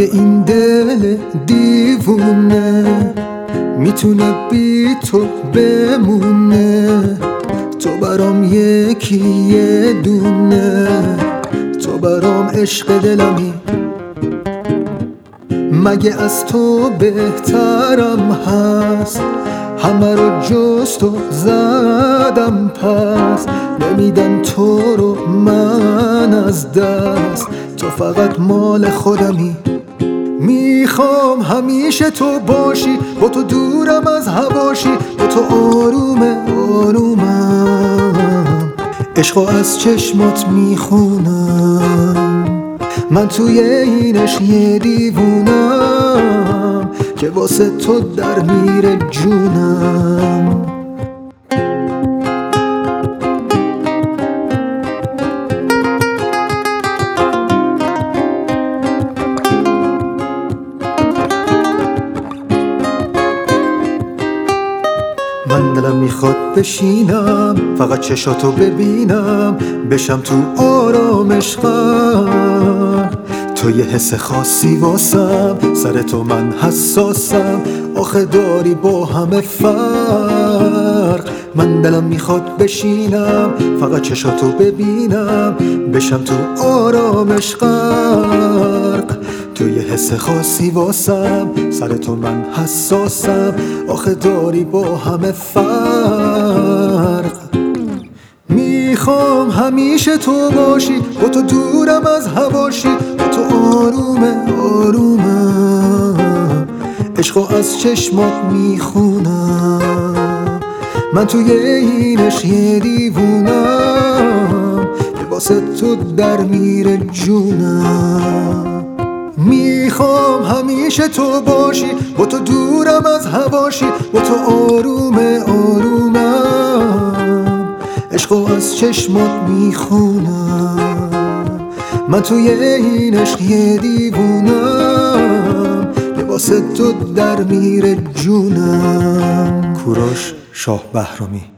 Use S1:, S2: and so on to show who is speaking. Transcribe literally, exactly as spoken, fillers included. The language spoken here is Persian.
S1: مگه این دل دیوونه میتونه بی تو بمونه؟ تو برام یکی یه دونه، تو برام عشق دلمی. مگه از تو بهترم هست؟ همه رو جز تو زدم پس، نمیدم تو رو من از دست، تو فقط مال خودمی. میخوام همیشه تو باشی، با تو دورم از هواشی، با تو آروم آرومم، عشقو از چشمات میخونم. من توی اینش یه دیوونم که واسه تو در میره جونم. من دلم میخواد بشینم فقط چشاتو ببینم، بشم تو آرامش غرق. تو یه حس خاصی واسم، سر تو من حساسم، آخه داری با همه فرق. من دلم میخواد بشینم فقط چشاتو ببینم، بشم تو آرامش غرق. تو یه حس خاصی واسم، سر تو من حساسم، آخه داری با همه فرق. میخوام همیشه تو باشی، با تو دورم از هواشی، با تو آروم آرومم، عشقو از چشمات میخونم. من توی اینش یه دیوونم که واسه تو در میره جونم. میخوام همیشه تو باشی، با تو دورم از هواشی، با تو آروم آرومم، عشقو از چشمات میخونم. من توی اینش یه دیوونم که واسه تو در میره جونم. کوروش شاه بهرامی.